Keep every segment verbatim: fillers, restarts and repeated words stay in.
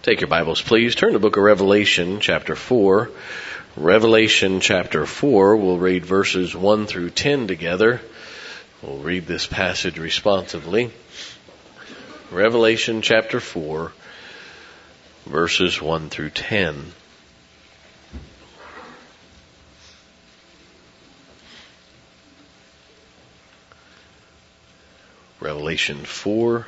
Take your Bibles, please. Turn to the book of Revelation, chapter four. Revelation, chapter four. We'll read verses one through ten together. We'll read this passage responsively. Revelation, chapter four, verses one through ten. Revelation four,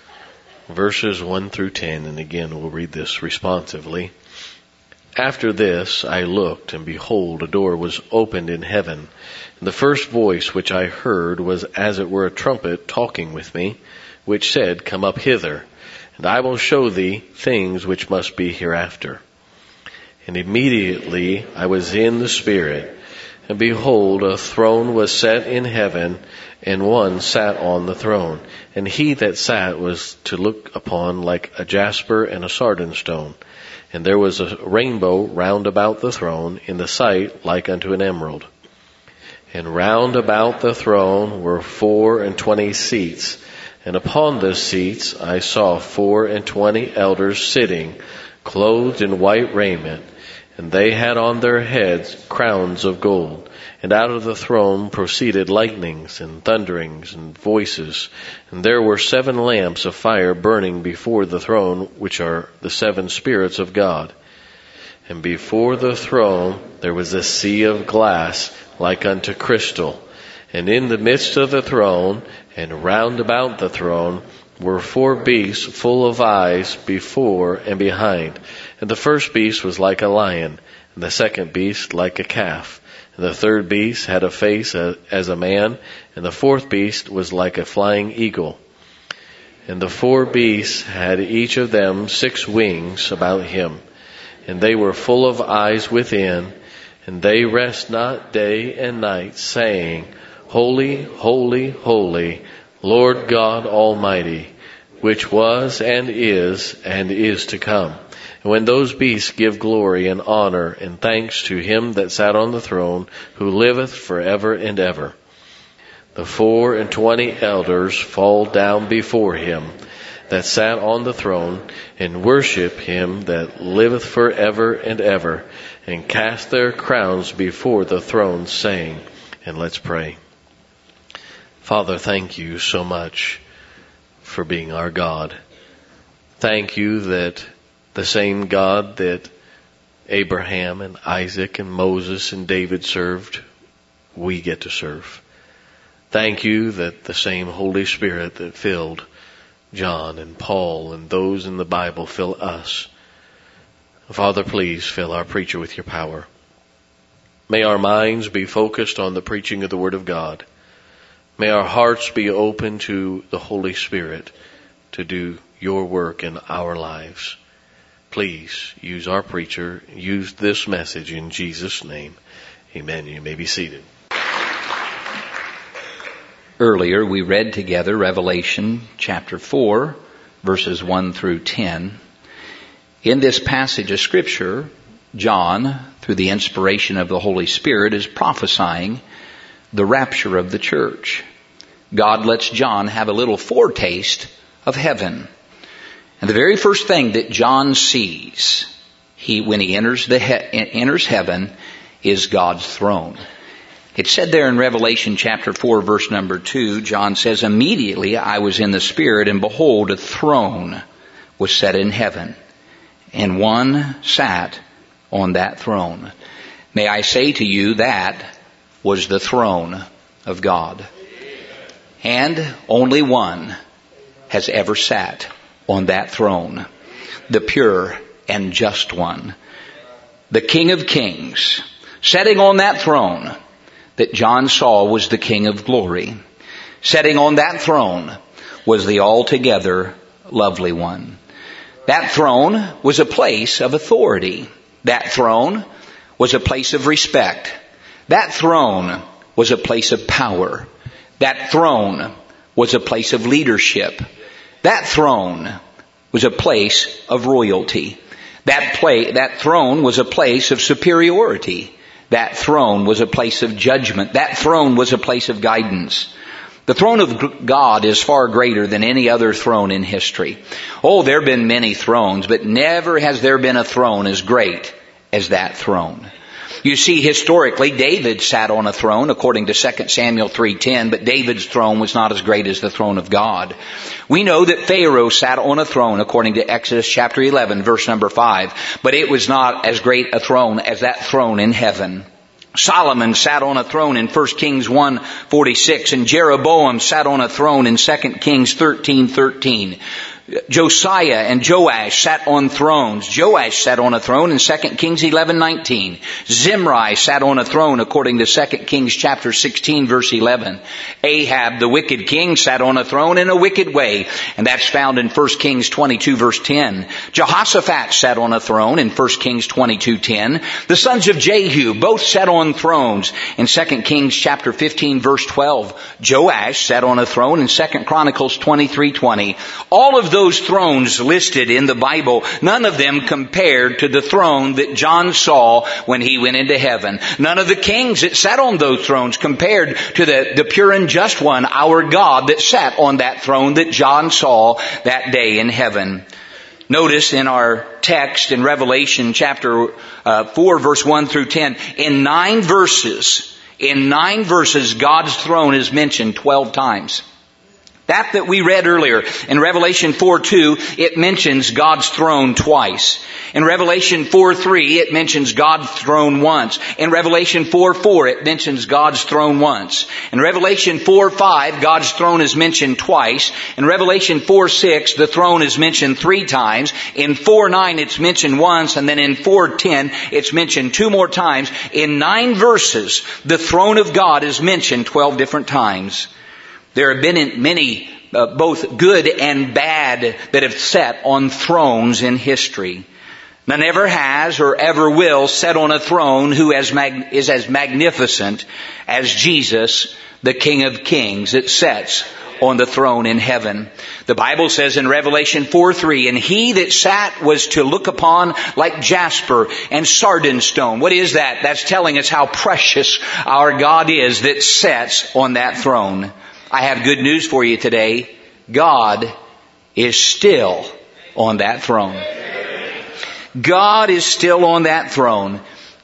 verses one through ten, and again we'll read this responsively. After this I looked, and behold, a door was opened in heaven. And the first voice which I heard was as it were a trumpet talking with me, which said, Come up hither, and I will show thee things which must be hereafter. And immediately I was in the Spirit, and behold, a throne was set in heaven, and one sat on the throne. And he that sat was to look upon like a jasper and a sardine stone. And there was a rainbow round about the throne, in the sight like unto an emerald. And round about the throne were four and twenty seats. And upon the seats I saw four and twenty elders sitting, clothed in white raiment. And they had on their heads crowns of gold. And out of the throne proceeded lightnings and thunderings and voices. And there were seven lamps of fire burning before the throne, which are the seven spirits of God. And before the throne there was a sea of glass like unto crystal. And in the midst of the throne and round about the throne were four beasts full of eyes before and behind. And the first beast was like a lion, and the second beast like a calf. And the third beast had a face as a man, and the fourth beast was like a flying eagle. And the four beasts had each of them six wings about him, and they were full of eyes within, and they rest not day and night, saying, Holy, holy, holy, Lord God Almighty, which was and is and is to come. And when those beasts give glory and honor and thanks to him that sat on the throne, who liveth forever and ever, the four and twenty elders fall down before him that sat on the throne, and worship him that liveth forever and ever, and cast their crowns before the throne, saying, and let's pray. Father, thank you so much for being our God. Thank you that the same God that Abraham and Isaac and Moses and David served, we get to serve. Thank you that the same Holy Spirit that filled John and Paul and those in the Bible fill us. Father, please fill our preacher with your power. May our minds be focused on the preaching of the Word of God. May our hearts be open to the Holy Spirit to do your work in our lives. Please use our preacher, use this message in Jesus' name. Amen. You may be seated. Earlier we read together Revelation chapter four, verses one through ten. In this passage of Scripture, John, through the inspiration of the Holy Spirit, is prophesying the rapture of the church. God lets John have a little foretaste of heaven. And the very first thing that John sees, he when he enters the he, enters heaven, is God's throne. It said there in Revelation chapter four, verse number two, John says, Immediately I was in the Spirit, and behold, a throne was set in heaven, and one sat on that throne. May I say to you, that was the throne of God. And only one has ever sat on that throne, the pure and just one, the King of Kings, sitting on that throne that John saw was the King of Glory. Sitting on that throne was the altogether lovely one. That throne was a place of authority. That throne was a place of respect. That throne was a place of power. That throne was a place of leadership. That throne was a place of royalty. That play, that throne was a place of superiority. That throne was a place of judgment. That throne was a place of guidance. The throne of God is far greater than any other throne in history. Oh, there have been many thrones, but never has there been a throne as great as that throne. You see, historically, David sat on a throne, according to Second Samuel three ten, but David's throne was not as great as the throne of God. We know that Pharaoh sat on a throne, according to Exodus chapter eleven, verse number five, but it was not as great a throne as that throne in heaven. Solomon sat on a throne in First Kings one forty-six, and Jeroboam sat on a throne in Second Kings thirteen thirteen. Josiah and Joash sat on thrones. Joash sat on a throne in Second Kings eleven nineteen. Zimri sat on a throne according to Second Kings chapter sixteen verse eleven. Ahab, the wicked king, sat on a throne in a wicked way, and that's found in First Kings twenty-two verse ten. Jehoshaphat sat on a throne in First Kings twenty-two ten. The sons of Jehu both sat on thrones in Second Kings chapter fifteen verse twelve. Joash sat on a throne in Second Chronicles twenty-three twenty. All of those thrones listed in the Bible, none of them compared to the throne that John saw when he went into heaven. None of the kings that sat on those thrones compared to the, the pure and just one, our God, that sat on that throne that John saw that day in heaven. Notice in our text in Revelation chapter uh, four verse one through ten, in nine verses, in nine verses God's throne is mentioned twelve times. That that we read earlier in Revelation four two, it mentions God's throne twice. In Revelation four three, it mentions God's throne once. In Revelation four four, it mentions God's throne once. In Revelation four five, God's throne is mentioned twice. In Revelation four six, the throne is mentioned three times. In four nine, it's mentioned once. And then in four ten, it's mentioned two more times. In nine verses, the throne of God is mentioned twelve different times. There have been many, uh, both good and bad, that have sat on thrones in history. None ever has or ever will sit on a throne who is, mag- is as magnificent as Jesus, the King of Kings, that sits on the throne in heaven. The Bible says in Revelation four three, and he that sat was to look upon like jasper and sardine stone. What is that? That's telling us how precious our God is that sits on that throne. I have good news for you today. God is still on that throne. God is still on that throne.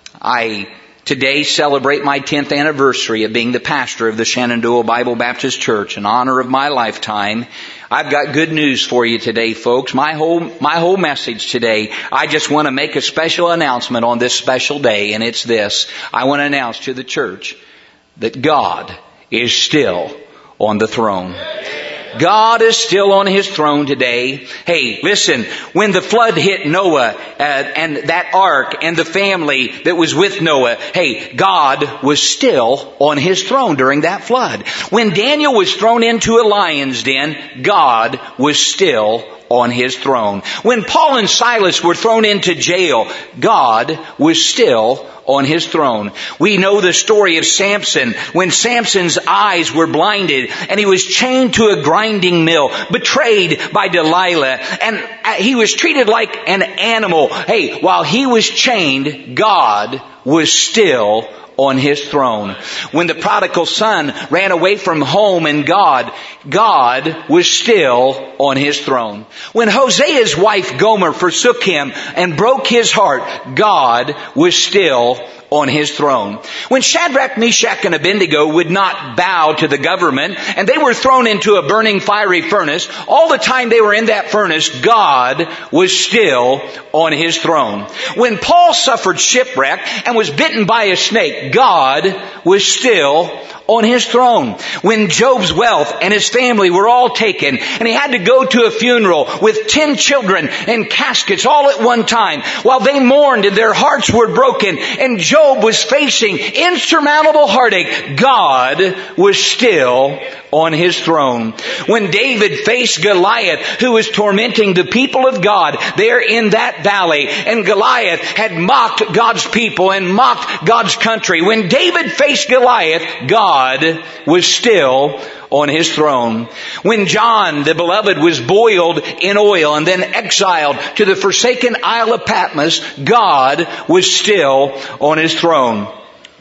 I today celebrate my tenth anniversary of being the pastor of the Shenandoah Bible Baptist Church, in honor of my lifetime. I've got good news for you today, folks. My whole, my whole message today, I just want to make a special announcement on this special day, and it's this. I want to announce to the church that God is still on the throne. God is still on His throne today. Hey, listen, when the flood hit Noah uh, and that ark and the family that was with Noah, hey, God was still on His throne during that flood. When Daniel was thrown into a lion's den, God was still on His throne. When Paul and Silas were thrown into jail, God was still on His throne. We know the story of Samson, when Samson's eyes were blinded and he was chained to a grinding mill, betrayed by Delilah, and he was treated like an animal. Hey, while he was chained, God was still on His throne. When the prodigal son ran away from home and God, God was still on His throne. When Hosea's wife Gomer forsook him and broke his heart, God was still on His throne. When Shadrach, Meshach, and Abednego would not bow to the government and they were thrown into a burning fiery furnace, all the time they were in that furnace, God was still on His throne. When Paul suffered shipwreck and was bitten by a snake, God was still on His throne. When Job's wealth and his family were all taken and he had to go to a funeral with ten children in caskets all at one time, while they mourned and their hearts were broken and Job was facing insurmountable heartache, God was still on His throne. When David faced Goliath, who was tormenting the people of God there in that valley, and Goliath had mocked God's people and mocked God's country, when David faced Goliath, God was still on His throne. When John, the beloved, was boiled in oil and then exiled to the forsaken Isle of Patmos, God was still on His throne.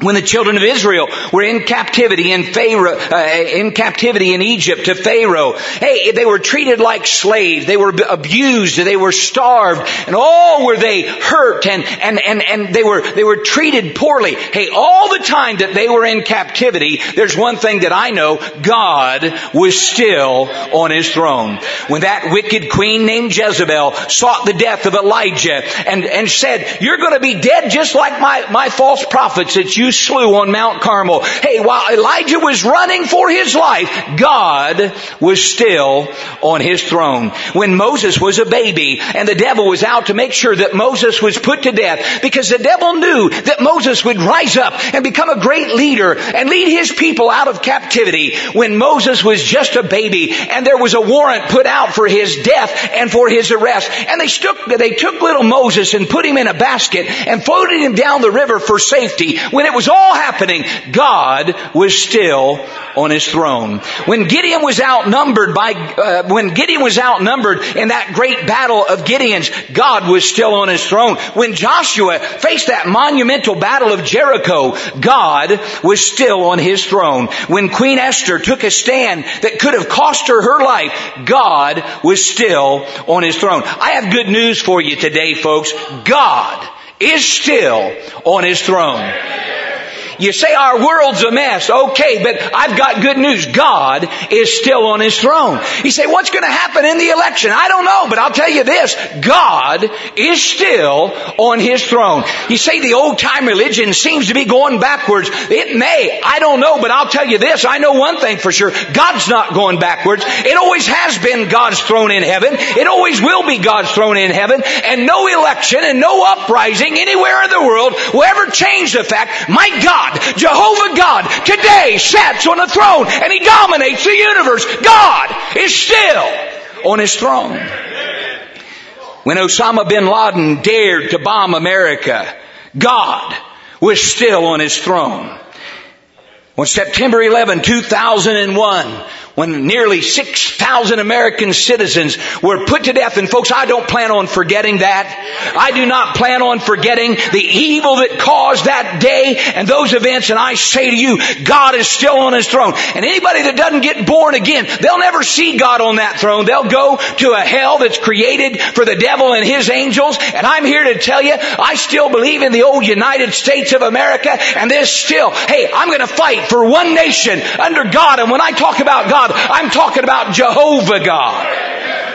When the children of Israel were in captivity in Pharaoh, uh, in captivity in Egypt to Pharaoh, hey, they were treated like slaves. They were abused. They were starved, and oh, were they hurt, and and and and they were they were treated poorly. Hey, all the time that they were in captivity, there's one thing that I know: God was still on His throne. When that wicked queen named Jezebel sought the death of Elijah and and said, "You're going to be dead just like my my false prophets that you slew on Mount Carmel." Hey, while Elijah was running for his life, God was still on His throne. When Moses was a baby and the devil was out to make sure that Moses was put to death, because the devil knew that Moses would rise up and become a great leader and lead his people out of captivity. When Moses was just a baby and there was a warrant put out for his death and for his arrest, and they took, they took little Moses and put him in a basket and floated him down the river for safety. When it was all happening, God was still on His throne. When Gideon was outnumbered by, uh, when Gideon was outnumbered in that great battle of Gideon's, God was still on His throne. When Joshua faced that monumental battle of Jericho, God was still on His throne. When Queen Esther took a stand that could have cost her her life, God was still on His throne. I have good news for you today, folks. God is still on His throne. You say our world's a mess. Okay, but I've got good news. God is still on His throne. You say, what's going to happen in the election? I don't know, but I'll tell you this. God is still on His throne. You say the old-time religion seems to be going backwards. It may. I don't know, but I'll tell you this. I know one thing for sure. God's not going backwards. It always has been God's throne in heaven. It always will be God's throne in heaven. And no election and no uprising anywhere in the world will ever change the fact, my God, Jehovah God, today sits on the throne and He dominates the universe. God is still on His throne. When Osama bin Laden dared to bomb America, God was still on His throne. On September eleventh, two thousand one, when nearly six thousand American citizens were put to death. And folks, I don't plan on forgetting that. I do not plan on forgetting the evil that caused that day and those events. And I say to you, God is still on His throne. And anybody that doesn't get born again, they'll never see God on that throne. They'll go to a hell that's created for the devil and his angels. And I'm here to tell you, I still believe in the old United States of America. And there's still, hey, I'm going to fight for one nation under God. And when I talk about God, I'm talking about Jehovah God.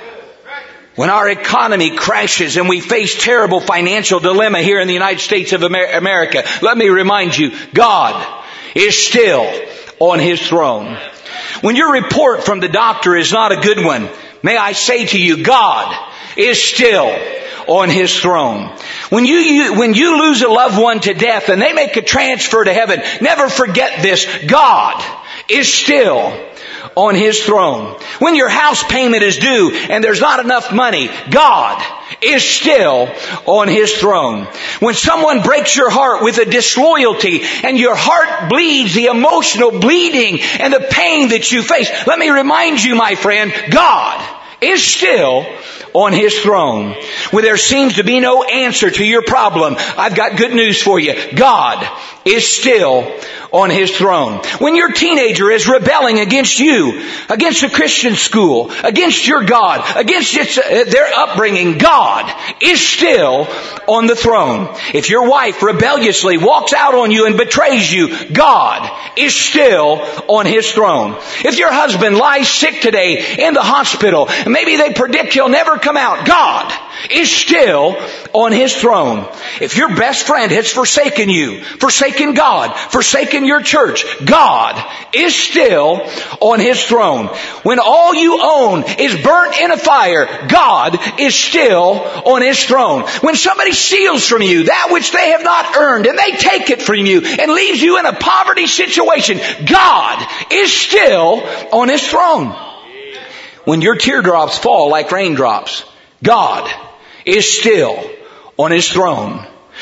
When our economy crashes and we face terrible financial dilemma here in the United States of America, let me remind you, God is still on His throne. When your report from the doctor is not a good one, may I say to you, God is still on His throne. When you, you when you lose a loved one to death and they make a transfer to heaven, never forget this. God is still on His throne. When your house payment is due and there's not enough money, God is still on His throne. When someone breaks your heart with a disloyalty and your heart bleeds, the emotional bleeding and the pain that you face, let me remind you, my friend, God is still on His throne. When there seems to be no answer to your problem, I've got good news for you. God is still on His throne. When your teenager is rebelling against you, against a Christian school, against your God, against its, uh, their upbringing, God is still on the throne. If your wife rebelliously walks out on you and betrays you, God is still on His throne. If your husband lies sick today in the hospital, and maybe they predict he'll never come out, God is still on His throne. If your best friend has forsaken you, forsaken God, forsaken your church, God is still on His throne. When all you own is burnt in a fire, God is still on His throne. When somebody steals from you that which they have not earned and they take it from you and leaves you in a poverty situation, God is still on His throne. When your teardrops fall like raindrops, God is still on His throne.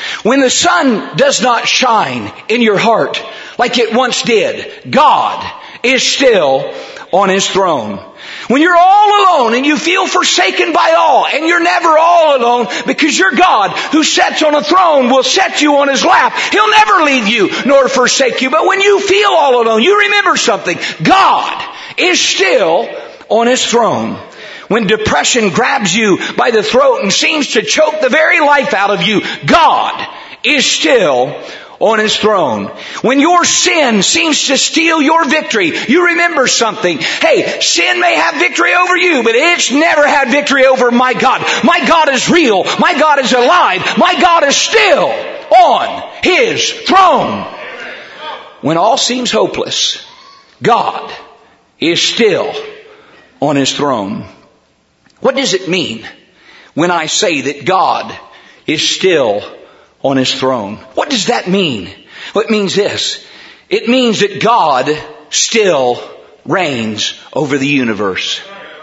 When the sun does not shine in your heart like it once did, God is still on His throne. When you're all alone and you feel forsaken by all, and you're never all alone because your God who sits on a throne will set you on His lap. He'll never leave you nor forsake you. But when you feel all alone, you remember something. God is still on His throne. When depression grabs you by the throat and seems to choke the very life out of you, God is still on His throne. When your sin seems to steal your victory, you remember something. Hey, sin may have victory over you, but it's never had victory over my God. My God is real. My God is alive. My God is still on His throne. When all seems hopeless, God is still on His throne. What does it mean when I say that God is still on His throne? What does that mean? Well, it means this. It means that God still reigns over the universe.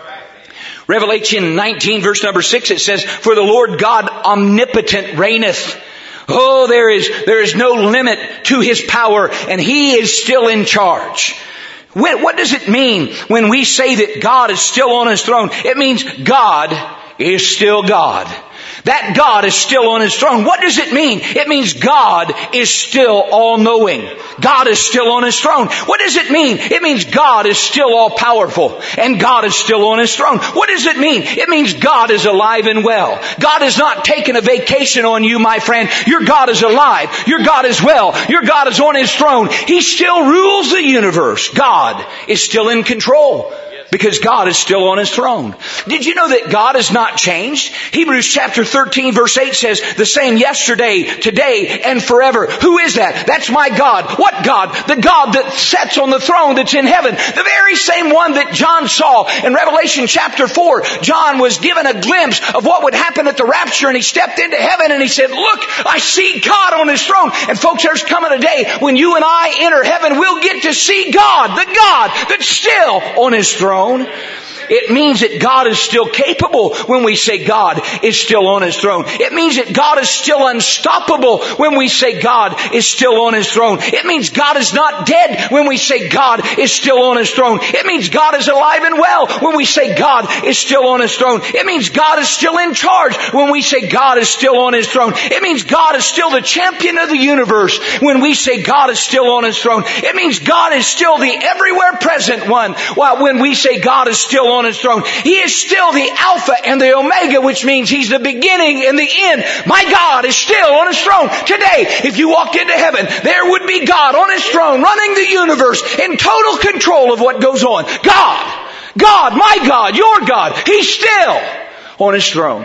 Revelation nineteen verse number six, it says, "For the Lord God omnipotent reigneth." Oh, there is, there is no limit to His power, and He is still in charge. What does it mean when we say that God is still on His throne? It means God is still God. That God is still on His throne. What does it mean? It means God is still all-knowing. God is still on His throne. What does it mean? It means God is still all-powerful, and God is still on His throne. What does it mean? It means God is alive and well. God has not taken a vacation on you, my friend. Your God is alive. Your God is well. Your God is on His throne. He still rules the universe. God is still in control. Because God is still on His throne. Did you know that God has not changed? Hebrews chapter thirteen verse eight says, "The same yesterday, today, and forever." Who is that? That's my God. What God? The God that sits on the throne that's in heaven. The very same one that John saw in Revelation chapter four. John was given a glimpse of what would happen at the rapture, and he stepped into heaven and he said, "Look, I see God on His throne." And folks, there's coming a day when you and I enter heaven, we'll get to see God, the God that's still on His throne. It means that God is still capable when we say God is still on His throne. It means that God is still unstoppable when we say God is still on His throne. It means God is not dead when we say God is still on His throne. It means God is alive and well when we say God is still on His throne. It means God is still in charge when we say God is still on His throne. It means God is still the champion of the universe when we say God is still on His throne. It means God is still the everywhere present one while when we say God is still on His throne. He is still the Alpha and the Omega, which means He's the beginning and the end. My God is still on His throne. Today, if you walked into heaven, there would be God on His throne, running the universe, in total control of what goes on. God, God, my God, your God, He's still on His throne.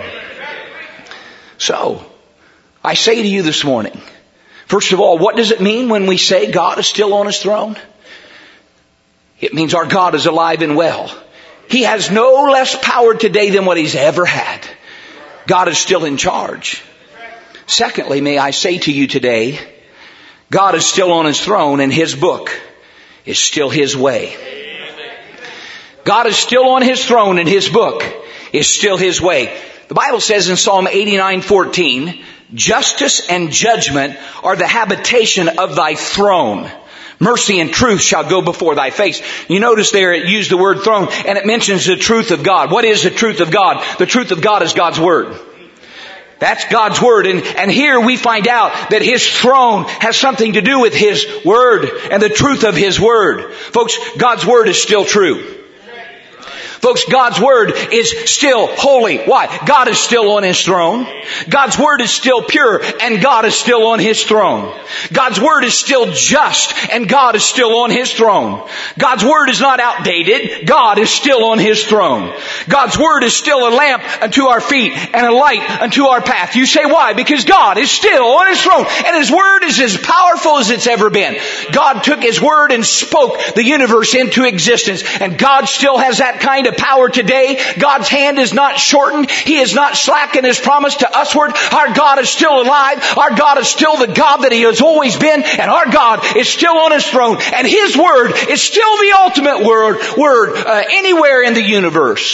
So, I say to you this morning, first of all, what does it mean when we say God is still on His throne? It means our God is alive and well. He has no less power today than what He's ever had. God is still in charge. Secondly, may I say to you today, God is still on His throne and His book is still His way. God is still on His throne and His book is still His way. The Bible says in Psalm eighty-nine fourteen, "Justice and judgment are the habitation of Thy throne. Mercy and truth shall go before Thy face." You notice there it used the word throne, and it mentions the truth of God. What is the truth of God? The truth of God is God's Word. That's God's Word. And, and here we find out that His throne has something to do with His Word and the truth of His Word. Folks, God's Word is still true. Folks, God's Word is still holy. Why? God is still on His throne. God's Word is still pure, and God is still on His throne. God's Word is still just, and God is still on His throne. God's Word is not outdated. God is still on His throne. God's Word is still a lamp unto our feet and a light unto our path. You say why? Because God is still on His throne, and His Word is as powerful as it's ever been. God took His Word and spoke the universe into existence, and God still has that kind of power today. God's hand is not shortened. He is not slack in His promise to usward. Our God is still alive. Our God is still the God that He has always been. And our God is still on His throne. And His Word is still the ultimate word, word uh, anywhere in the universe.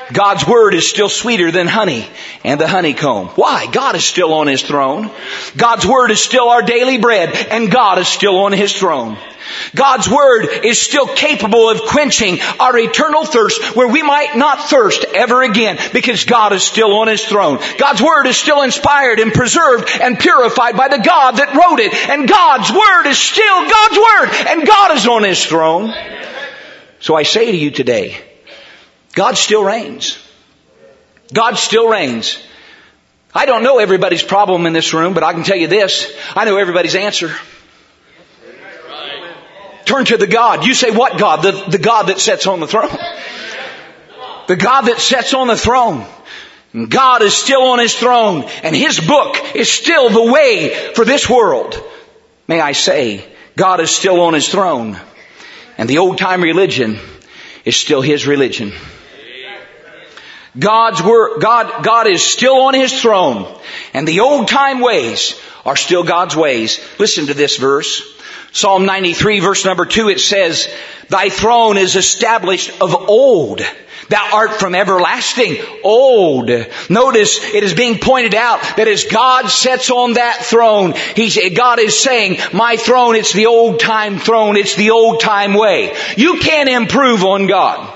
God's Word is still sweeter than honey and the honeycomb. Why? God is still on His throne. God's Word is still our daily bread, and God is still on His throne. God's Word is still capable of quenching our eternal thirst where we might not thirst ever again, because God is still on His throne. God's Word is still inspired and preserved and purified by the God that wrote it. And God's Word is still God's Word, and God is on His throne. So I say to you today, God still reigns. God still reigns. I don't know everybody's problem in this room, but I can tell you this. I know everybody's answer. Turn to the God. You say, what God? The, the God that sits on the throne. The God that sits on the throne. And God is still on His throne. And His book is still the way for this world. May I say, God is still on His throne. And the old time religion is still His religion. God's word, God, God is still on His throne. And the old time ways are still God's ways. Listen to this verse. Psalm ninety-three verse number two, it says, Thy throne is established of old. Thou art from everlasting, old. Notice it is being pointed out that as God sits on that throne, He's, God is saying, my throne, it's the old time throne. It's the old time way. You can't improve on God.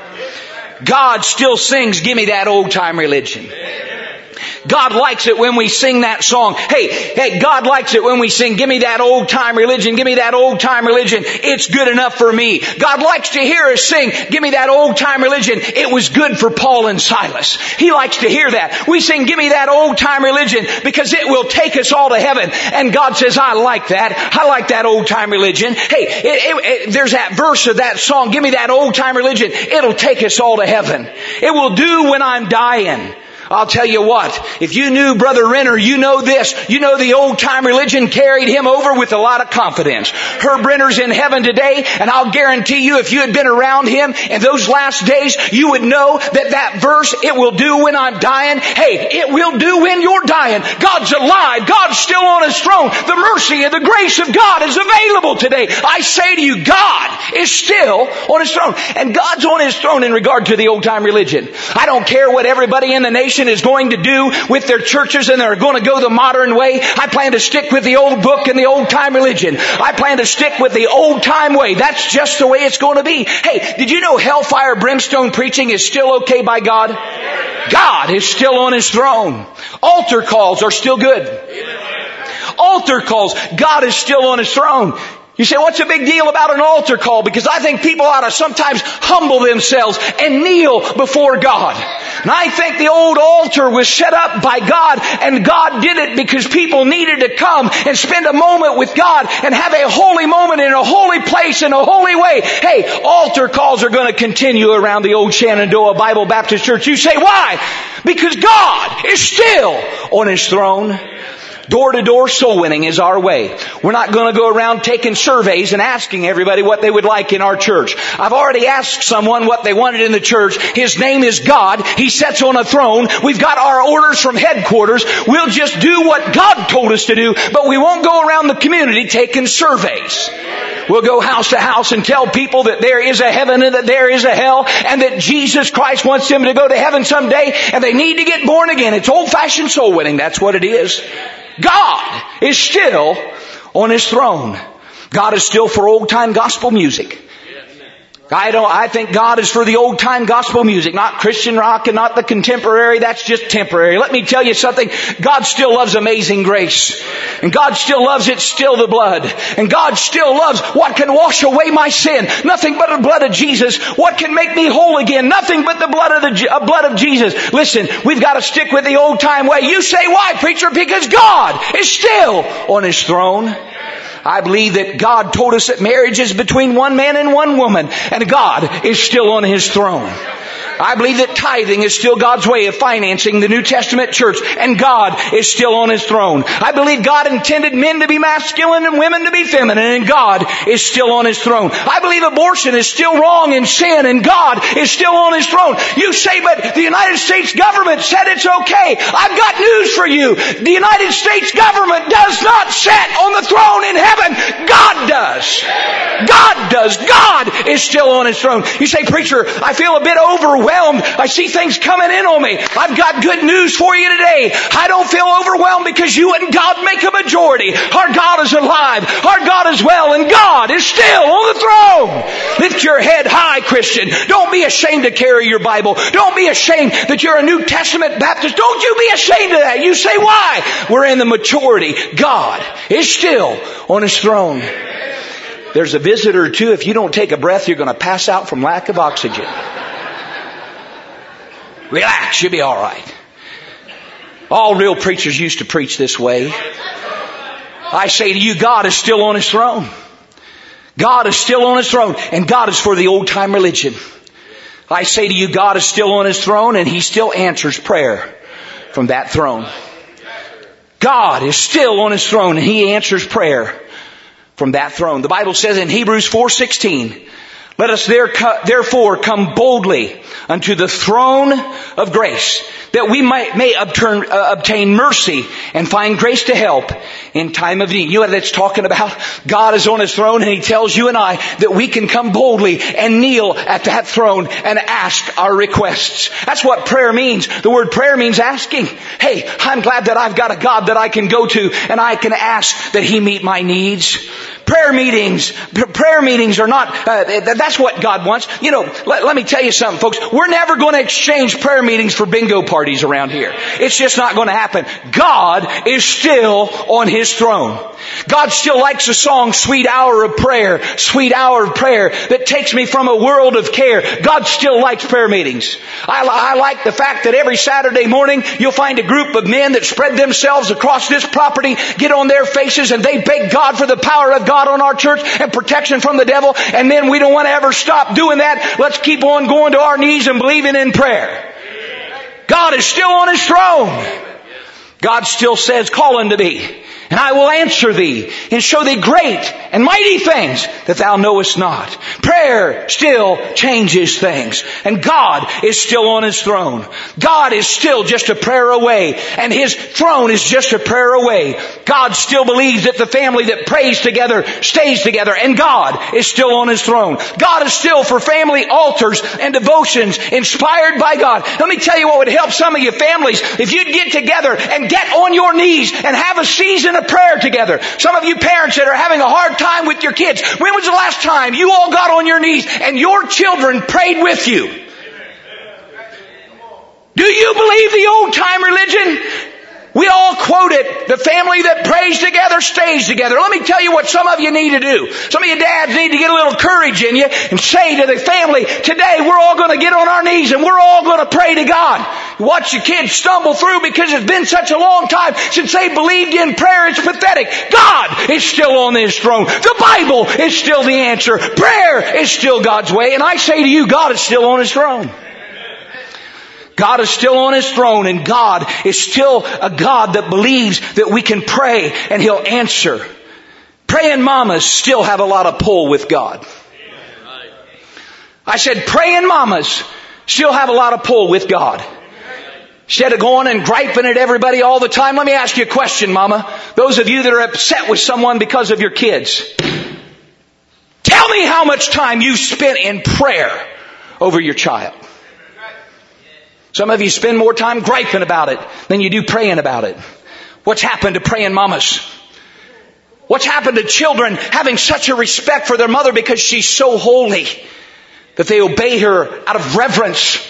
God still sings, give me that old time religion. God likes it when we sing that song. Hey, hey, God likes it when we sing, give me that old time religion, give me that old time religion. It's good enough for me. God likes to hear us sing, give me that old time religion. It was good for Paul and Silas. He likes to hear that. We sing, give me that old time religion, because it will take us all to heaven. And God says, I like that. I like that old time religion. Hey, it, it, it, there's that verse of that song, give me that old time religion. It'll take us all to heaven. It will do when I'm dying. I'll tell you what, if you knew Brother Renner, you know this. You know the old time religion carried him over with a lot of confidence. Herb Renner's in heaven today, and I'll guarantee you if you had been around him in those last days, you would know that that verse, it will do when I'm dying. Hey, it will do when you're dying. God's alive. God's still on His throne. The mercy and the grace of God is available today. I say to you, God is still on His throne. And God's on His throne in regard to the old time religion. I don't care what everybody in the nation is going to do with their churches, and they're going to go the modern way. I plan to stick with the old book and the old time religion. I plan to stick with the old time way. That's just the way it's going to be. Hey, did you know hellfire brimstone preaching is still okay by God? God is still on His throne. Altar calls are still good. Altar calls, God is still on His throne. You say, what's the big deal about an altar call? Because I think people ought to sometimes humble themselves and kneel before God. And I think the old altar was set up by God, and God did it because people needed to come and spend a moment with God and have a holy moment in a holy place in a holy way. Hey, altar calls are going to continue around the old Shenandoah Bible Baptist Church. You say, why? Because God is still on His throne. Door-to-door soul winning is our way. We're not going to go around taking surveys and asking everybody what they would like in our church. I've already asked someone what they wanted in the church. His name is God. He sits on a throne. We've got our orders from headquarters. We'll just do what God told us to do, but we won't go around the community taking surveys. We'll go house to house and tell people that there is a heaven and that there is a hell, and that Jesus Christ wants them to go to heaven someday, and they need to get born again. It's old-fashioned soul winning. That's what it is. God is still on His throne. God is still for old-time gospel music. I don't, I think God is for the old-time gospel music, not Christian rock and not the contemporary. That's just temporary. Let me tell you something. God still loves Amazing Grace. And God still loves It's Still the Blood. And God still loves what can wash away my sin. Nothing but the blood of Jesus. What can make me whole again? Nothing but the blood of the uh, blood of Jesus. Listen, we've got to stick with the old-time way. You say, why, preacher? Because God is still on His throne. I believe that God told us that marriage is between one man and one woman, and God is still on His throne. I believe that tithing is still God's way of financing the New Testament church, and God is still on His throne. I believe God intended men to be masculine and women to be feminine, and God is still on His throne. I believe abortion is still wrong and sin, and God is still on His throne. You say, but the United States government said it's okay. I've got news for you. The United States government does not sit on the throne in heaven. God does. God does. God is still on His throne. You say, preacher, I feel a bit overwhelmed overwhelmed. I see things coming in on me. I've got good news for you today. I don't feel overwhelmed because you and God make a majority. Our God is alive. Our God is well. And God is still on the throne. Lift your head high, Christian. Don't be ashamed to carry your Bible. Don't be ashamed that you're a New Testament Baptist. Don't you be ashamed of that. You say, why? We're in the maturity. God is still on His throne. There's a visitor too. If you don't take a breath, you're going to pass out from lack of oxygen. Relax, you'll be all right. All real preachers used to preach this way. I say to you, God is still on His throne. God is still on His throne. And God is for the old time religion. I say to you, God is still on His throne and He still answers prayer from that throne. God is still on His throne and He answers prayer from that throne. The Bible says in Hebrews four sixteen, let us therefore come boldly unto the throne of grace, that we might, may obtain, uh, obtain mercy and find grace to help in time of need. You know what that's talking about? God is on His throne and He tells you and I that we can come boldly and kneel at that throne and ask our requests. That's what prayer means. The word prayer means asking. Hey, I'm glad that I've got a God that I can go to and I can ask that He meet my needs. Prayer meetings, prayer meetings are not, uh, that's what God wants. You know, let, let me tell you something, folks. We're never going to exchange prayer meetings for bingo parties around here. It's just not going to happen. God is still on His throne. God still likes the song, Sweet Hour of Prayer, Sweet Hour of Prayer, that takes me from a world of care. God still likes prayer meetings. I, I like the fact that every Saturday morning you'll find a group of men that spread themselves across this property, get on their faces, and they beg God for the power of God on our church and protection from the devil. And then we don't want to ever stop doing that. Let's keep on going to our knees and believing in prayer. God is still on His throne. God still says, call unto me, and I will answer thee and show thee great and mighty things that thou knowest not. Prayer still changes things. And God is still on His throne. God is still just a prayer away. And His throne is just a prayer away. God still believes that the family that prays together stays together. And God is still on His throne. God is still for family altars and devotions inspired by God. Let me tell you what would help some of you families. If you'd get together and get on your knees and have a season of prayer together. Some of you parents that are having a hard time with your kids, when was the last time you all got on your knees and your children prayed with you? Do you believe the old time religion? We all quote it. The family that prays together stays together. Let me tell you what some of you need to do. Some of you dads need to get a little courage in you and say to the family, today we're all going to get on our knees and we're all going to pray to God. Watch your kids stumble through because it's been such a long time since they believed in prayer. It's pathetic. God is still on His throne. The Bible is still the answer. Prayer is still God's way. And I say to you, God is still on His throne. God is still on His throne, and God is still a God that believes that we can pray and He'll answer. Praying mamas still have a lot of pull with God. I said praying mamas still have a lot of pull with God. Instead of going and griping at everybody all the time, let me ask you a question, mama. Those of you that are upset with someone because of your kids, tell me how much time you spent in prayer over your child. Some of you spend more time griping about it than you do praying about it. What's happened to praying mamas? What's happened to children having such a respect for their mother because she's so holy that they obey her out of reverence?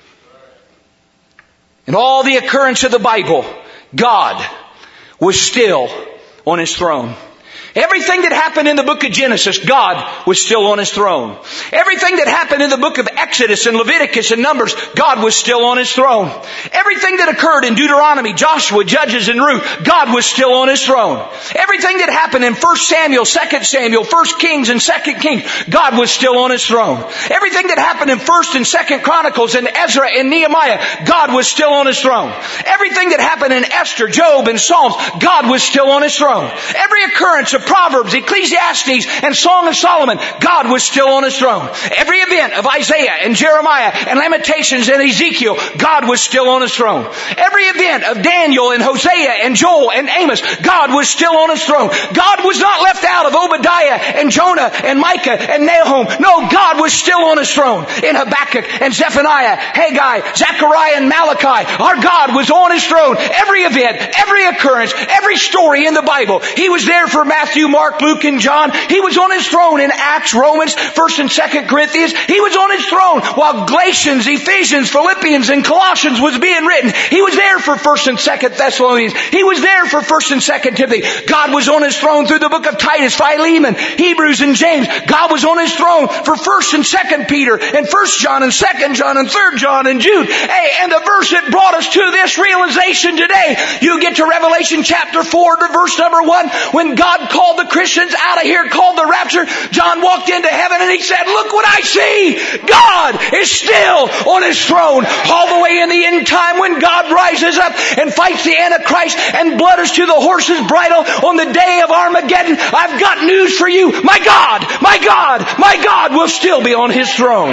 In all the occurrence of the Bible, God was still on His throne. Everything that happened in the book of Genesis, God was still on His throne. Everything that happened in the book of Exodus and Leviticus and Numbers, God was still on His throne. Everything that occurred in Deuteronomy, Joshua, Judges, and Ruth, God was still on His throne. Everything that happened in First Samuel, Second Samuel, First Kings, and Second Kings, God was still on His throne. Everything that happened in First and Second Chronicles and Ezra and Nehemiah, God was still on His throne. Everything that happened in Esther, Job, and Psalms, God was still on His throne. Every occurrence of of Proverbs, Ecclesiastes, and Song of Solomon, God was still on His throne. Every event of Isaiah and Jeremiah and Lamentations and Ezekiel, God was still on His throne. Every event of Daniel and Hosea and Joel and Amos, God was still on His throne. God was not left out of Obadiah and Jonah and Micah and Nahum. No, God was still on His throne. In Habakkuk and Zephaniah, Haggai, Zechariah and Malachi, our God was on His throne. Every event, every occurrence, every story in the Bible. He was there for Matthew, Mark, Luke, and John. He was on His throne in Acts, Romans, First and Second Corinthians. He was on His throne while Galatians, Ephesians, Philippians, and Colossians was being written. He was there for First and Second Thessalonians. He was there for First and Second Timothy. God was on His throne through the book of Titus, Philemon, Hebrews, and James. God was on His throne for First and Second Peter, and First John, and Second John, and Third John, and Jude. Hey, and the verse that brought us to this realization today, you get to Revelation chapter four to verse number one, when God called the Christians out of here, called the rapture, John walked into heaven and he said, look what I see! God is still on His throne. All the way in the end time when God rises up and fights the Antichrist and blood is to the horse's bridle on the day of Armageddon, I've got news for you. My God, my God, my God will still be on His throne.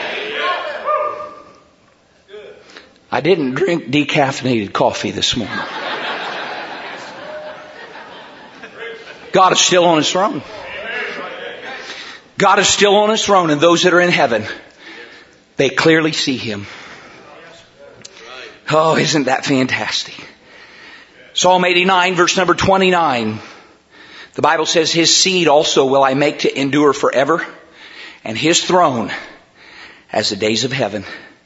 I didn't drink decaffeinated coffee this morning. God is still on His throne. God is still on His throne, and those that are in heaven, they clearly see Him. Oh, isn't that fantastic? Psalm eighty-nine, verse number twenty-nine. The Bible says, His seed also will I make to endure forever, and His throne as the days of heaven.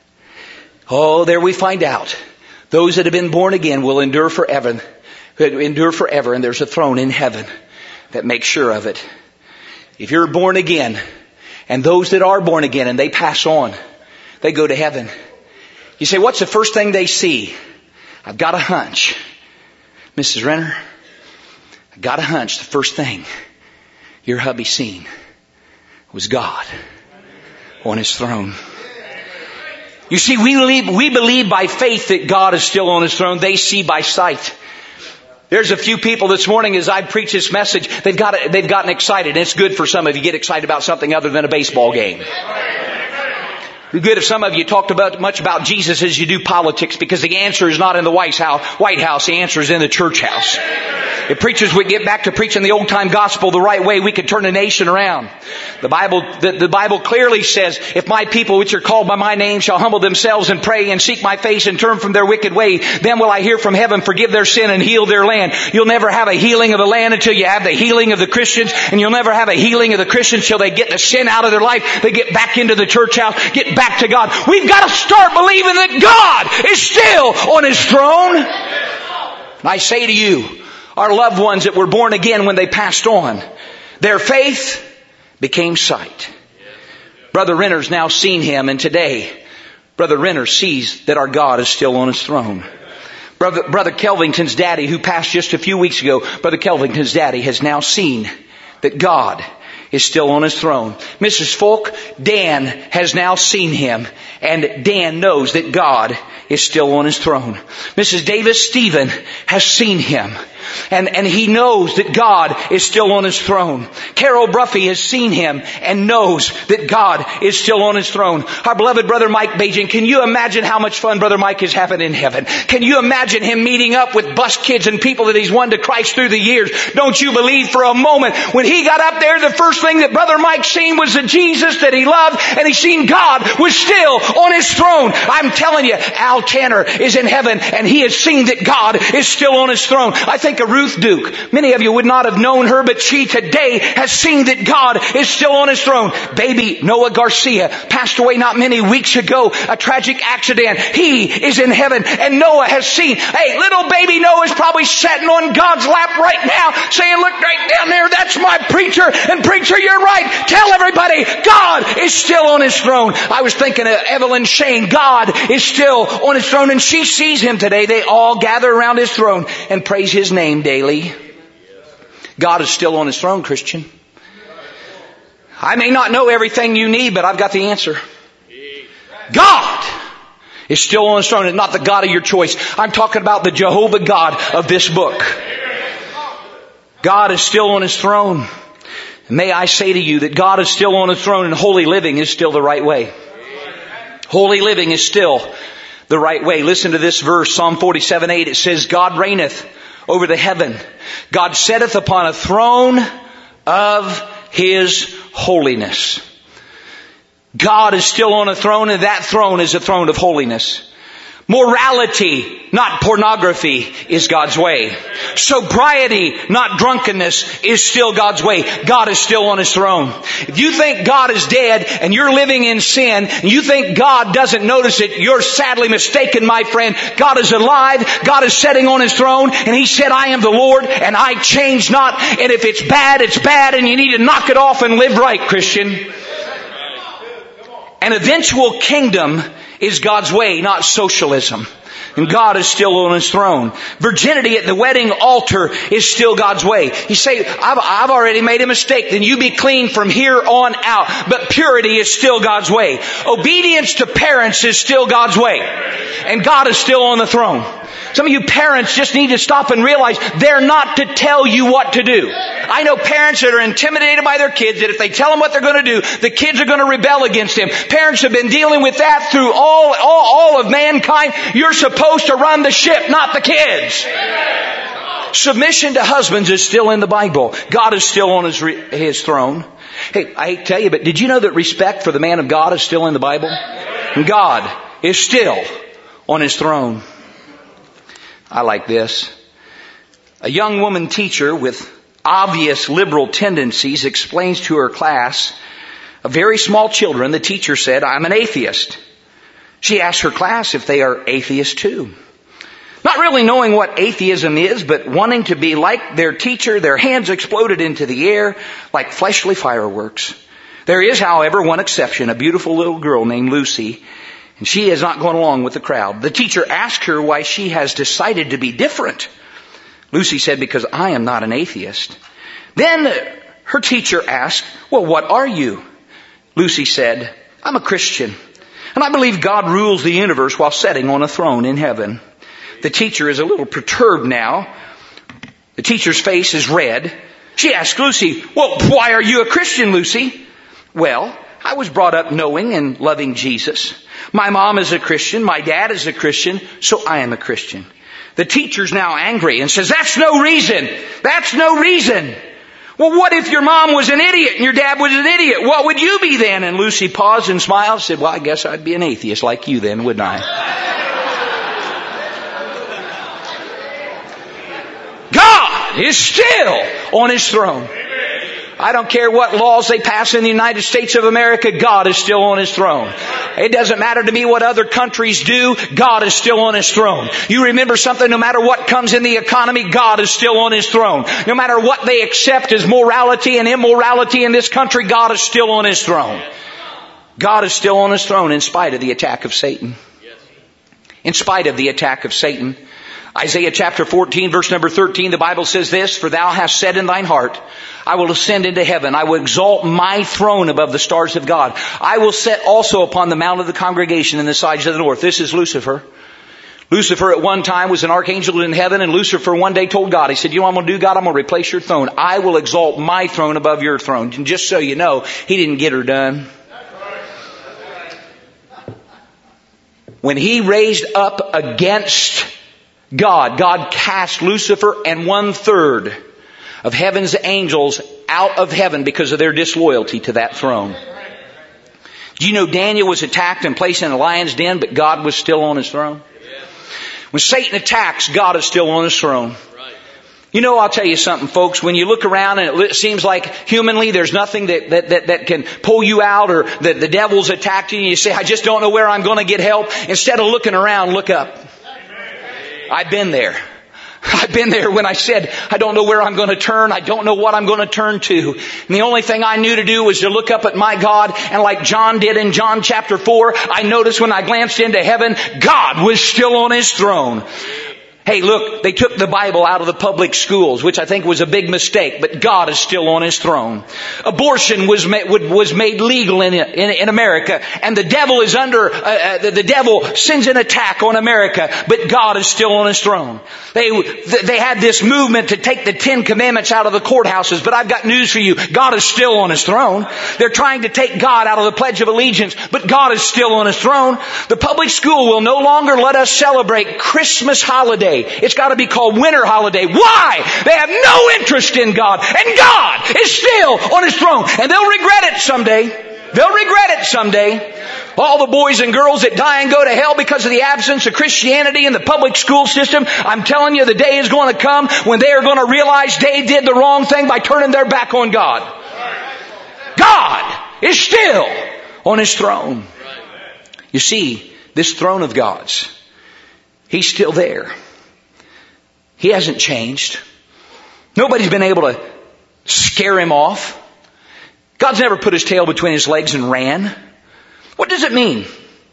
Oh, there we find out. Those that have been born again will endure forever. Endure forever, and there's a throne in heaven that makes sure of it. If you're born again, and those that are born again and they pass on, they go to heaven. You say, what's the first thing they see? I've got a hunch. Missus Renner, I've got a hunch the first thing your hubby seen was God on His throne. You see, we believe, we believe by faith that God is still on His throne. They see by sight. There's a few people this morning as I preach this message, they've got, they've gotten excited. And it's good for some of you to get excited about something other than a baseball game. It's good if some of you talked about much about Jesus as you do politics, because the answer is not in the White House. White House, the answer is in the church house. If preachers would get back to preaching the old time gospel the right way, we could turn the nation around. The Bible, the, the Bible clearly says, if my people which are called by my name shall humble themselves and pray and seek my face and turn from their wicked way, then will I hear from heaven, forgive their sin and heal their land. You'll never have a healing of the land until you have the healing of the Christians, and you'll never have a healing of the Christians till they get the sin out of their life. They get back into the church house, get back to God. We've got to start believing that God is still on His throne. And I say to you, our loved ones that were born again when they passed on, their faith became sight. Brother Renner's now seen Him, and today, Brother Renner sees that our God is still on His throne. Brother, Brother Kelvington's daddy, who passed just a few weeks ago, Brother Kelvington's daddy has now seen that God is still on His throne. Missus Folk, Dan has now seen Him, and Dan knows that God is still on His throne. Missus Davis, Stephen has seen Him, and, and he knows that God is still on His throne. Carol Bruffy has seen Him and knows that God is still on His throne. Our beloved Brother Mike Bajan, can you imagine how much fun Brother Mike is having in heaven? Can you imagine him meeting up with bus kids and people that he's won to Christ through the years? Don't you believe for a moment when he got up there, the first thing that Brother Mike seen was the Jesus that he loved, and he seen God was still on His throne. I'm telling you, Al Tanner is in heaven, and he has seen that God is still on His throne. I think of Ruth Duke. Many of you would not have known her, but she today has seen that God is still on His throne. Baby Noah Garcia passed away not many weeks ago, a tragic accident. He is in heaven, and Noah has seen. Hey, little baby Noah is probably sitting on God's lap right now saying, look right down there, that's my preacher, and preacher, you're right. Tell everybody, God is still on His throne. I was thinking of Evelyn Shane. God is still on His throne, and she sees Him today. They all gather around His throne and praise His name daily. God is still on His throne, Christian. I may not know everything you need, but I've got the answer. God is still on His throne, and not the God of your choice. I'm talking about the Jehovah God of this book. God is still on His throne. May I say to you that God is still on His throne and holy living is still the right way. Holy living is still the right way. Listen to this verse, Psalm forty-seven eight. It says, God reigneth over the heaven. God sitteth upon a throne of His holiness. God is still on a throne, and that throne is a throne of holiness. Morality, not pornography, is God's way. Sobriety, not drunkenness, is still God's way. God is still on His throne. If you think God is dead and you're living in sin and you think God doesn't notice it, you're sadly mistaken, my friend. God is alive. God is sitting on His throne, and He said, I am the Lord and I change not. And if it's bad, it's bad, and you need to knock it off and live right, Christian. An eventual kingdom is God's way, not socialism. And God is still on His throne. Virginity at the wedding altar is still God's way. You say, I've, I've already made a mistake. Then you be clean from here on out. But purity is still God's way. Obedience to parents is still God's way. And God is still on the throne. Some of you parents just need to stop and realize they're not to tell you what to do. I know parents that are intimidated by their kids, that if they tell them what they're going to do, the kids are going to rebel against them. Parents have been dealing with that through all, all, all of mankind. You're supposed to run the ship, not the kids. Submission to husbands is still in the Bible. God is still on His, his throne. Hey, I hate to tell you, but did you know that respect for the man of God is still in the Bible? And God is still on His throne. I like this. A young woman teacher with obvious liberal tendencies explains to her class of very small children. The teacher said, I'm an atheist. She asked her class if they are atheists too. Not really knowing what atheism is, but wanting to be like their teacher, their hands exploded into the air like fleshly fireworks. There is, however, one exception, a beautiful little girl named Lucy. And she has not gone along with the crowd. The teacher asked her why she has decided to be different. Lucy said, because I am not an atheist. Then her teacher asked, well, what are you? Lucy said, I'm a Christian. And I believe God rules the universe while sitting on a throne in heaven. The teacher is a little perturbed now. The teacher's face is red. She asked Lucy, well, why are you a Christian, Lucy? Well, I was brought up knowing and loving Jesus. My mom is a Christian. My dad is a Christian. So I am a Christian. The teacher's now angry and says, that's no reason. That's no reason. Well, what if your mom was an idiot and your dad was an idiot? What would you be then? And Lucy paused and smiled and said, well, I guess I'd be an atheist like you then, wouldn't I? God is still on His throne. I don't care what laws they pass in the United States of America, God is still on His throne. It doesn't matter to me what other countries do, God is still on His throne. You remember something, no matter what comes in the economy, God is still on His throne. No matter what they accept as morality and immorality in this country, God is still on His throne. God is still on His throne in spite of the attack of Satan. In spite of the attack of Satan. Isaiah chapter fourteen, verse number thirteen, the Bible says this, for thou hast said in thine heart, I will ascend into heaven. I will exalt my throne above the stars of God. I will set also upon the mount of the congregation in the sides of the north. This is Lucifer. Lucifer at one time was an archangel in heaven, and Lucifer one day told God, he said, you know what I'm going to do, God? I'm going to replace your throne. I will exalt my throne above your throne. And just so you know, he didn't get her done. When he raised up against God, God cast Lucifer and one third of heaven's angels out of heaven because of their disloyalty to that throne. Do you know Daniel was attacked and placed in a lion's den, but God was still on His throne? When Satan attacks, God is still on His throne. You know, I'll tell you something, folks. When you look around and it seems like humanly there's nothing that, that, that, that can pull you out, or that the devil's attacked you and you say, I just don't know where I'm going to get help. Instead of looking around, look up. I've been there. I've been there when I said, I don't know where I'm going to turn. I don't know what I'm going to turn to. And the only thing I knew to do was to look up at my God. And like John did in John chapter four, I noticed when I glanced into heaven, God was still on His throne. Hey, look, they took the Bible out of the public schools, which I think was a big mistake, but God is still on His throne. Abortion was made, was made legal in, in, in America, and the devil is under, uh, the, the devil sends an attack on America, but God is still on His throne. They, they had this movement to take the Ten Commandments out of the courthouses, but I've got news for you. God is still on His throne. They're trying to take God out of the Pledge of Allegiance, but God is still on His throne. The public school will no longer let us celebrate Christmas holiday. It's got to be called winter holiday. Why? They have no interest in God. And God is still on His throne. And they'll regret it someday. They'll regret it someday. All the boys and girls that die and go to hell because of the absence of Christianity in the public school system, I'm telling you, the day is going to come when they are going to realize they did the wrong thing by turning their back on God. God is still on His throne. You see, this throne of God's, He's still there. He hasn't changed. Nobody's been able to scare Him off. God's never put His tail between His legs and ran. What does it mean?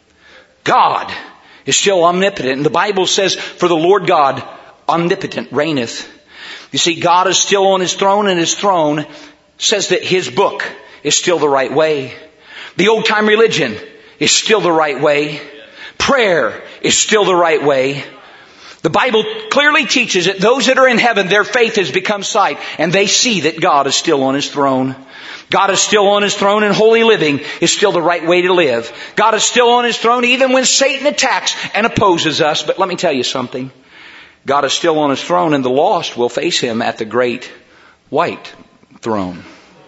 God is still omnipotent. And the Bible says, for the Lord God, omnipotent, reigneth. You see, God is still on His throne, and His throne says that His book is still the right way. The old time religion is still the right way. Prayer is still the right way. The Bible clearly teaches that those that are in heaven, their faith has become sight, and they see that God is still on His throne. God is still on His throne, and holy living is still the right way to live. God is still on His throne even when Satan attacks and opposes us. But let me tell you something. God is still on His throne, and the lost will face Him at the great white throne.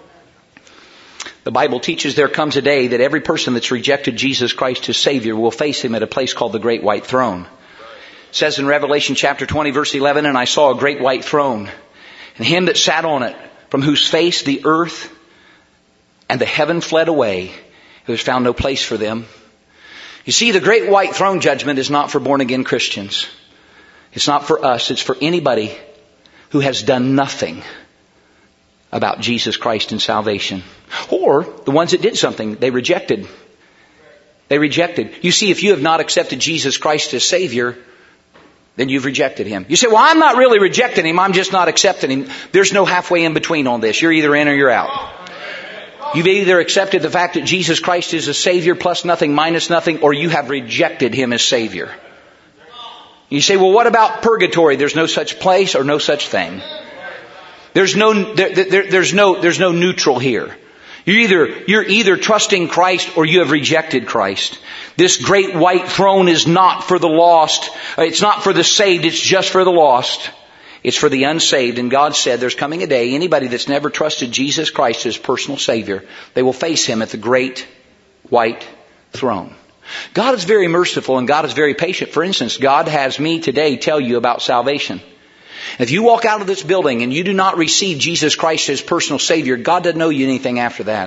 The Bible teaches there comes a day that every person that's rejected Jesus Christ as Savior will face Him at a place called the great white throne. It says in Revelation chapter twenty verse eleven, and I saw a great white throne, and Him that sat on it, from whose face the earth and the heaven fled away. There was found no place for them. You see, the great white throne judgment is not for born again Christians. It's not for us. It's for anybody who has done nothing about Jesus Christ and salvation. Or the ones that did something, they rejected. They rejected. You see, if you have not accepted Jesus Christ as Savior, then you've rejected Him. You say, well, I'm not really rejecting Him. I'm just not accepting Him. There's no halfway in between on this. You're either in or you're out. You've either accepted the fact that Jesus Christ is a Savior plus nothing minus nothing, or you have rejected Him as Savior. You say, well, what about purgatory? There's no such place or no such thing. There's no, there, there, there's no, there's no neutral here. You're either, you're either trusting Christ or you have rejected Christ. This great white throne is not for the lost. It's not for the saved. It's just for the lost. It's for the unsaved. And God said there's coming a day, anybody that's never trusted Jesus Christ as personal Savior, they will face Him at the great white throne. God is very merciful and God is very patient. For instance, God has me today tell you about salvation. If you walk out of this building and you do not receive Jesus Christ as personal Savior, God doesn't owe you anything after that.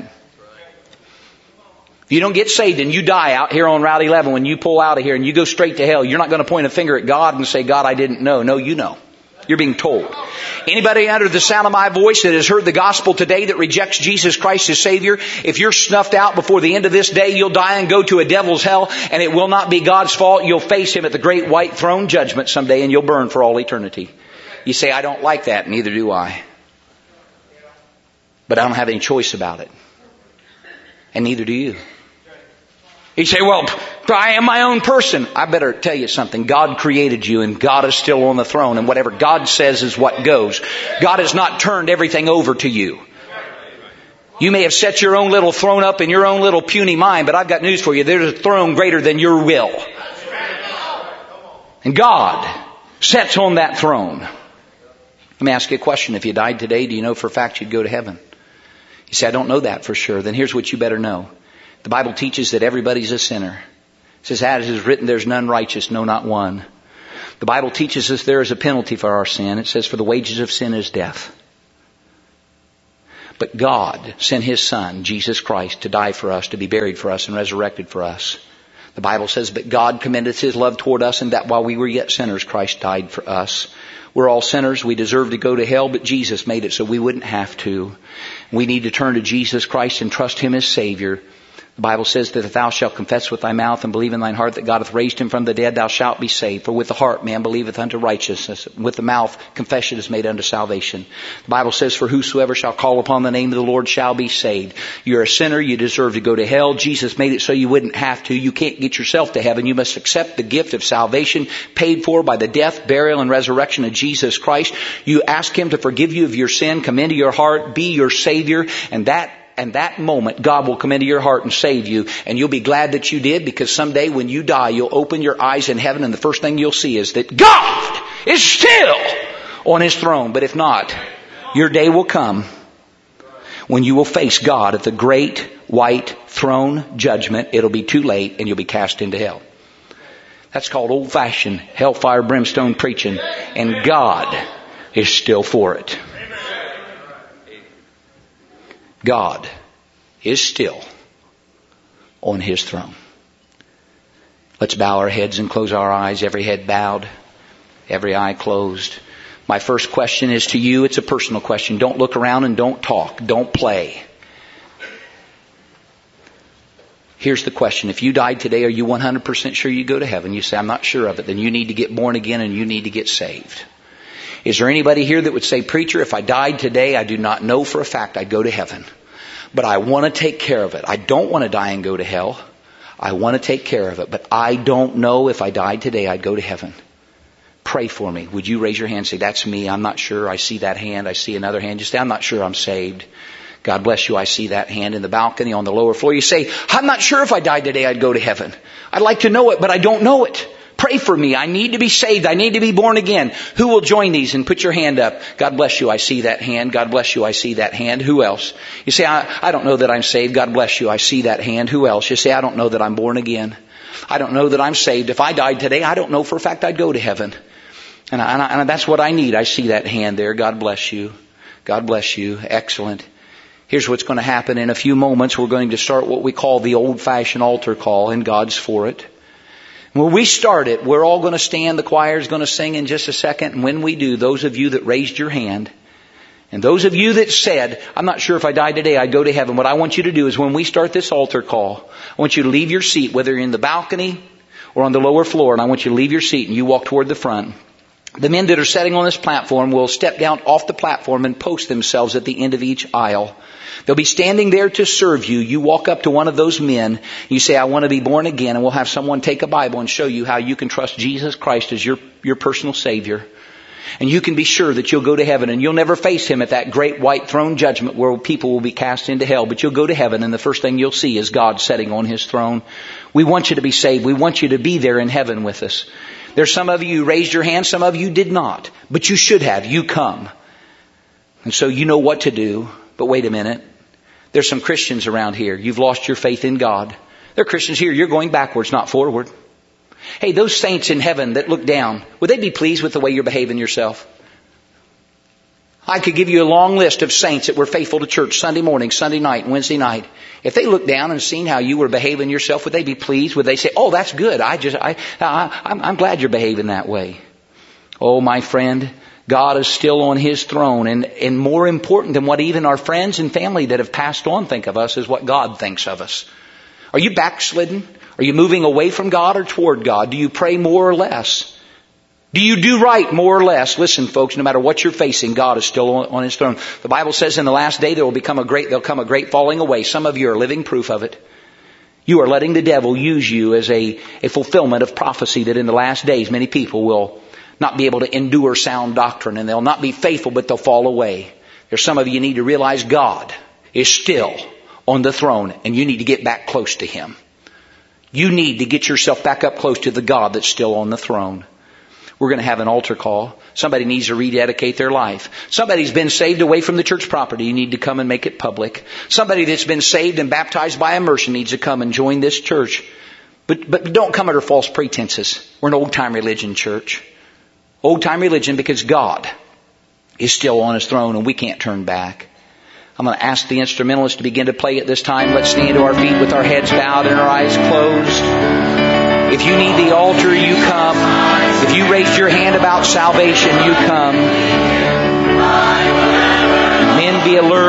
If you don't get saved and you die out here on Route eleven, when you pull out of here and you go straight to hell, you're not going to point a finger at God and say, God, I didn't know. No, you know. You're being told. Anybody under the sound of my voice that has heard the gospel today that rejects Jesus Christ as Savior, if you're snuffed out before the end of this day, you'll die and go to a devil's hell, and it will not be God's fault. You'll face Him at the great white throne judgment someday, and you'll burn for all eternity. You say, I don't like that. Neither do I. But I don't have any choice about it. And neither do you. You say, well, I am my own person. I better tell you something. God created you and God is still on the throne. And whatever God says is what goes. God has not turned everything over to you. You may have set your own little throne up in your own little puny mind, but I've got news for you. There's a throne greater than your will. And God sits on that throne. Let me ask you a question. If you died today, do you know for a fact you'd go to heaven? You say, I don't know that for sure. Then here's what you better know. The Bible teaches that everybody's a sinner. It says, as is written, there's none righteous, no, not one. The Bible teaches us there is a penalty for our sin. It says, for the wages of sin is death. But God sent His Son, Jesus Christ, to die for us, to be buried for us, and resurrected for us. The Bible says, but God commendeth His love toward us, and that while we were yet sinners, Christ died for us. We're all sinners. We deserve to go to hell, but Jesus made it so we wouldn't have to. We need to turn to Jesus Christ and trust Him as Savior. The Bible says that if thou shalt confess with thy mouth and believe in thine heart that God hath raised him from the dead, thou shalt be saved. For with the heart man believeth unto righteousness, and with the mouth confession is made unto salvation. The Bible says, for whosoever shall call upon the name of the Lord shall be saved. You're a sinner, you deserve to go to hell. Jesus made it so you wouldn't have to. You can't get yourself to heaven. You must accept the gift of salvation paid for by the death, burial, and resurrection of Jesus Christ. You ask him to forgive you of your sin, come into your heart, be your Savior, and that And that moment, God will come into your heart and save you. And you'll be glad that you did, because someday when you die, you'll open your eyes in heaven and the first thing you'll see is that God is still on his throne. But if not, your day will come when you will face God at the great white throne judgment. It'll be too late and you'll be cast into hell. That's called old-fashioned hellfire brimstone preaching. And God is still for it. God is still on his throne. Let's bow our heads and close our eyes. Every head bowed, every eye closed. My first question is to you. It's a personal question. Don't look around and don't talk. Don't play. Here's the question. If you died today, are you one hundred percent sure you go to heaven? You say, I'm not sure of it. Then you need to get born again and you need to get saved. Is there anybody here that would say, preacher, if I died today, I do not know for a fact I'd go to heaven. But I want to take care of it. I don't want to die and go to hell. I want to take care of it. But I don't know if I died today, I'd go to heaven. Pray for me. Would you raise your hand and say, that's me. I'm not sure. I see that hand. I see another hand. Just say, I'm not sure I'm saved. God bless you. I see that hand in the balcony on the lower floor. You say, I'm not sure if I died today, I'd go to heaven. I'd like to know it, but I don't know it. Pray for me. I need to be saved. I need to be born again. Who will join these? And put your hand up. God bless you. I see that hand. God bless you. I see that hand. Who else? You say, I, I don't know that I'm saved. God bless you. I see that hand. Who else? You say, I don't know that I'm born again. I don't know that I'm saved. If I died today, I don't know for a fact I'd go to heaven. And, I, and, I, and that's what I need. I see that hand there. God bless you. God bless you. Excellent. Here's what's going to happen. In a few moments, we're going to start what we call the old-fashioned altar call, and God's for it. When we start it, we're all going to stand. The choir's going to sing in just a second. And when we do, those of you that raised your hand, and those of you that said, I'm not sure if I died today, I'd go to heaven. What I want you to do is when we start this altar call, I want you to leave your seat, whether you're in the balcony or on the lower floor, and I want you to leave your seat and you walk toward the front. The men that are sitting on this platform will step down off the platform and post themselves at the end of each aisle. They'll be standing there to serve you. You walk up to one of those men. You say, I want to be born again. And we'll have someone take a Bible and show you how you can trust Jesus Christ as your, your personal Savior. And you can be sure that you'll go to heaven. And you'll never face him at that great white throne judgment where people will be cast into hell. But you'll go to heaven and the first thing you'll see is God sitting on his throne. We want you to be saved. We want you to be there in heaven with us. There's some of you who raised your hand. Some of you did not. But you should have. You come. And so you know what to do. But wait a minute. There's some Christians around here. You've lost your faith in God. There are Christians here. You're going backwards, not forward. Hey, those saints in heaven that look down, would they be pleased with the way you're behaving yourself? I could give you a long list of saints that were faithful to church Sunday morning, Sunday night, and Wednesday night. If they looked down and seen how you were behaving yourself, would they be pleased? Would they say, oh, that's good. I just, I, I I'm, I'm glad you're behaving that way. Oh, my friend, God is still on his throne. And, and more important than what even our friends and family that have passed on think of us is what God thinks of us. Are you backslidden? Are you moving away from God or toward God? Do you pray more or less? Do you do right more or less? Listen, folks, no matter what you're facing, God is still on, on his throne. The Bible says in the last day there will become a great, there'll come a great falling away. Some of you are living proof of it. You are letting the devil use you as a, a fulfillment of prophecy that in the last days many people will not be able to endure sound doctrine, and they'll not be faithful, but they'll fall away. There's some of you need to realize God is still on the throne, and you need to get back close to him. You need to get yourself back up close to the God that's still on the throne. We're going to have an altar call. Somebody needs to rededicate their life. Somebody's been saved away from the church property. You need to come and make it public. Somebody that's been saved and baptized by immersion needs to come and join this church. But, but don't come under false pretenses. We're an old-time religion church. Old-time religion because God is still on his throne and we can't turn back. I'm going to ask the instrumentalist to begin to play at this time. Let's stand to our feet with our heads bowed and our eyes closed. If you need the altar, you come. If you raised your hand about salvation, you come. Men, be alert. If you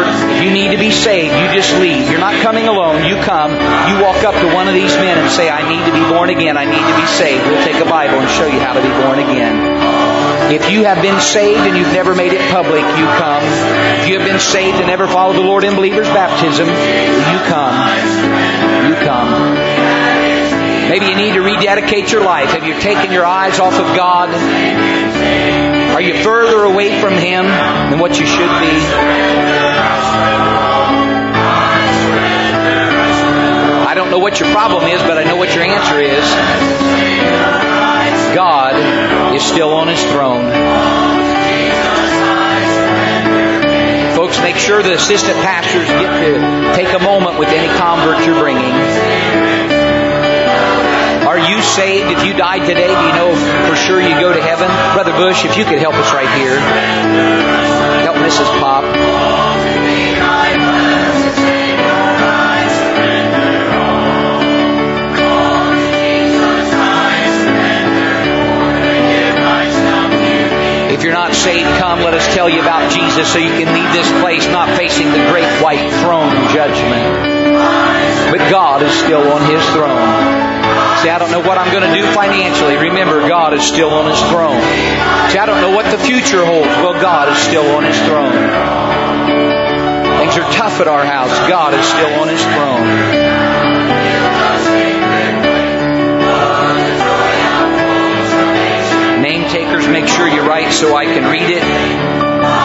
you need to be saved, you just leave. You're not coming alone. You come. You walk up to one of these men and say, I need to be born again. I need to be saved. We'll take a Bible and show you how to be born again. If you have been saved and you've never made it public, you come. If you have been saved and never followed the Lord in believer's baptism, you come. You come. Maybe you need to rededicate your life. Have you taken your eyes off of God? Are you further away from Him than what you should be? I don't know what your problem is, but I know what your answer is. God is still on His throne. Folks, make sure the assistant pastors get to take a moment with any convert you're bringing. Are you saved? If you died today, do you know for sure you go to heaven? Brother Bush, if you could help us right here. Help Missus Pop. If you're not saved, come, let us tell you about Jesus so you can leave this place not facing the great white throne judgment. But God is still on His throne. See, I don't know what I'm going to do financially. Remember, God is still on His throne. See, I don't know what the future holds. Well, God is still on His throne. Things are tough at our house. God is still on His throne. Name takers, make sure you write so I can read it.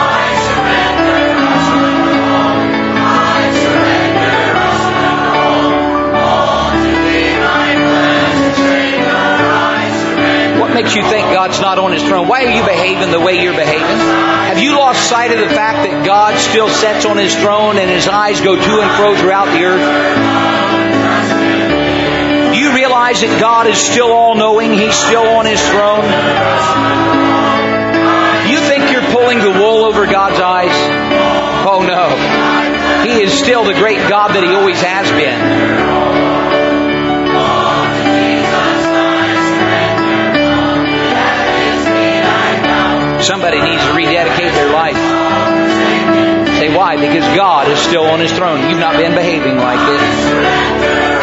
What makes you think God's not on His throne? Why are you behaving the way you're behaving? Have you lost sight of the fact that God still sits on His throne and His eyes go to and fro throughout the earth? Do you realize that God is still all-knowing? He's still on His throne? You think you're pulling the wool over God's eyes? Oh no. He is still the great God that He always has been. Somebody needs to rededicate their life. Say, why? Because God is still on His throne. You've not been behaving like it.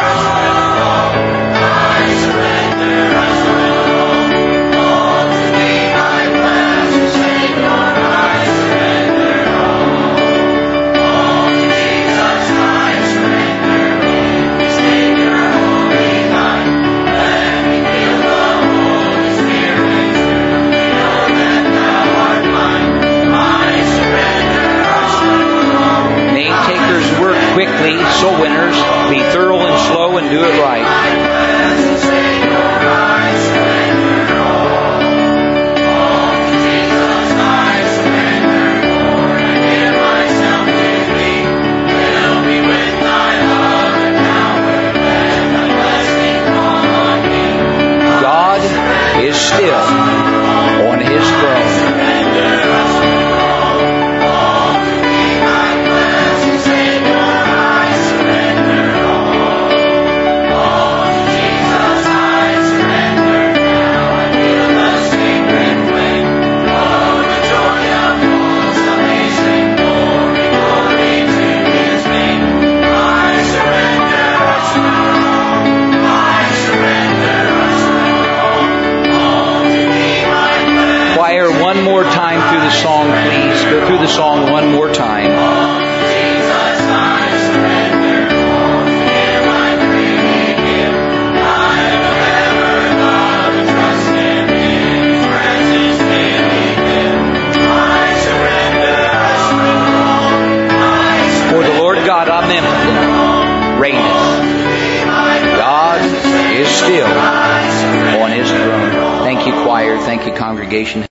Quickly, soul winners, be thorough and slow and do it right. God is still on His throne. One more time through the song, please. Go through the song one more time. For the Lord God omnipotent reigneth. God is still on His throne. Thank you, choir. Thank you, congregation.